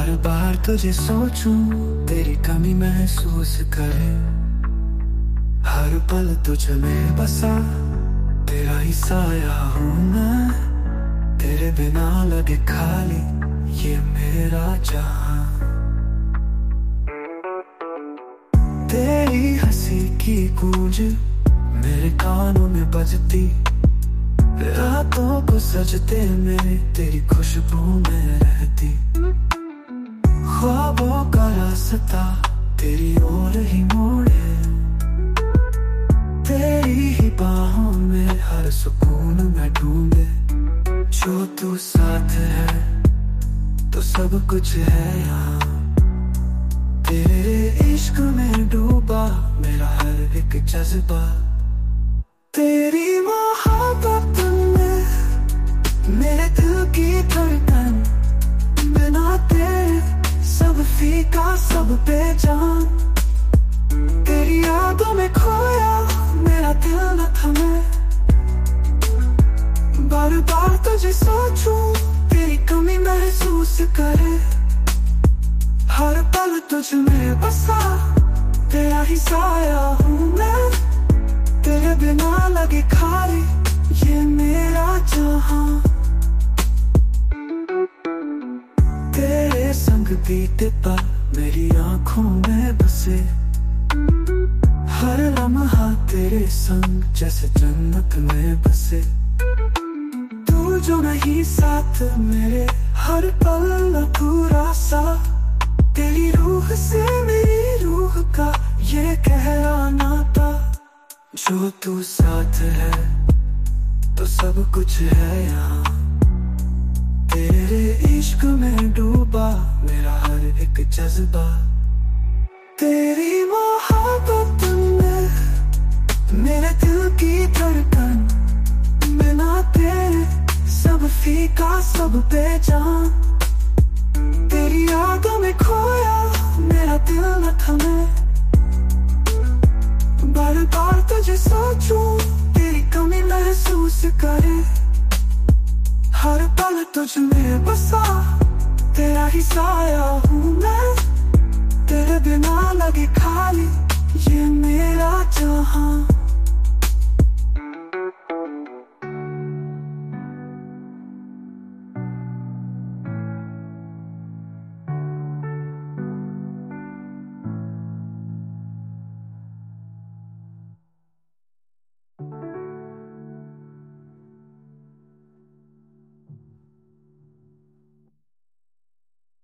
बार बार तुझे सोचूं, तेरी कमी महसूस करे। हर पल तुझ में बसा, तेरा ही साया हूँ मैं। तेरे बिना लगे खाली ये मेरा जहां। तेरी हंसी की गूंज मेरे कानों में बजती, रातों को सजते मेरे तेरी खुशबू में रहती। ख्वाबों का रास्ता तेरी ओर ही मोड़े, तेरी ही बाहों में हर सुकून में ढूंढे। जो तू साथ है तो सब कुछ है यहाँ। तेरे इश्क में डूबा मेरा हर एक जज्बा। तेरी मोहब्बत में मेरे दिल की धड़कन, बिना तेरे सब फीका सब बेजान। तेरी यादों में खोया मेरा दिल न थमे। बार बार तुझे सोचूं, तेरी कमी महसूस करे। हर पल तुझ में बसा, तेरा ही साया हूँ मैं। तेरे बिना लगे खाली ये मेरा जहां। तेरे संग बीते पल मेरी आंखों में बसे। हर लम्हा तेरे संग जैसे जन्नत में बसे। तू जो नहीं साथ मेरे हर पल अधूरा सा। तेरी रूह से मेरी रूह का ये गहरा नाता। जो तू साथ है तो सब कुछ है यहाँ। तेरे इश्क में डूबा मेरा हर एक जज्बा। तेरी मोहब्बत में मेरे दिल की धड़कन, बिना तेरे सब फीका सब बेजान। तेरी यादों में खोया मेरा दिल न थमे। बार बार तुझे सोचूं, तेरी कमी महसूस करे। हर पल तुझ में बसा, तेरा ही साया हूँ मैं। तेरे बिना लगे खाली ये मेरा जहां।